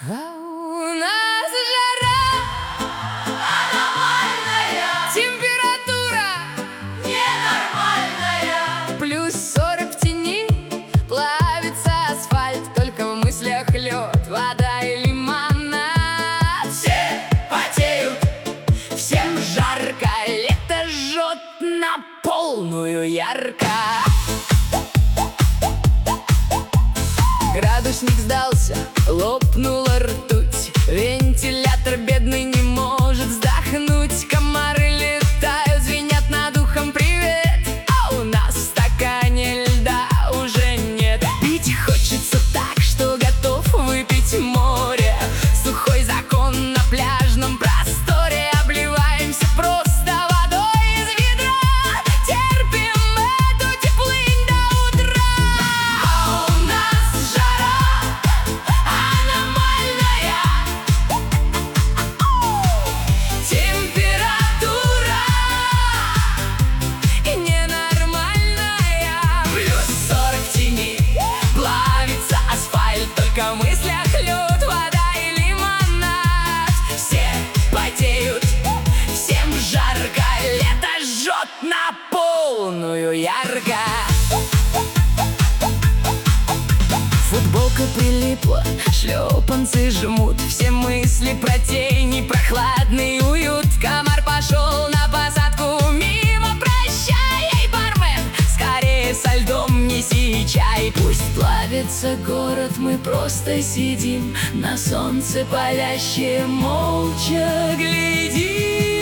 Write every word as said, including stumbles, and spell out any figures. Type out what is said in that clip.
А у нас жара аномальная, температура ненормальная, плюс сорок в тени, плавится асфальт, только в мыслях лед, вода и лимонад. Все потеют, всем жарко, лето жжет на полную ярко. Градусник сдался, лопнула ртуть, вентилятор бедный не может вздохнуть. Комары летают, звенят над ухом привет, а у нас в стакане льда уже нет. Пить хочется так, что готов выпить море. Сухой закон на пляжном просторе, обливаемся просто водой из ведра, терпим эту теплынь до утра. А у нас жара аномальная, температура ненормальная, плюс сорок в тени, плавится асфальт, только в мыслях лед, вода и лимонад. Все потеют, всем жарко, лето жжет на полную ярко. Футболка прилипла, шлепанцы жмут, все мысли про тени, прохладный уют. Комар пошел на посадку мимо, прощай, эй, бармен, скорее со льдом неси чай. Пусть плавится город, мы просто сидим на солнце палящее, молча глядим.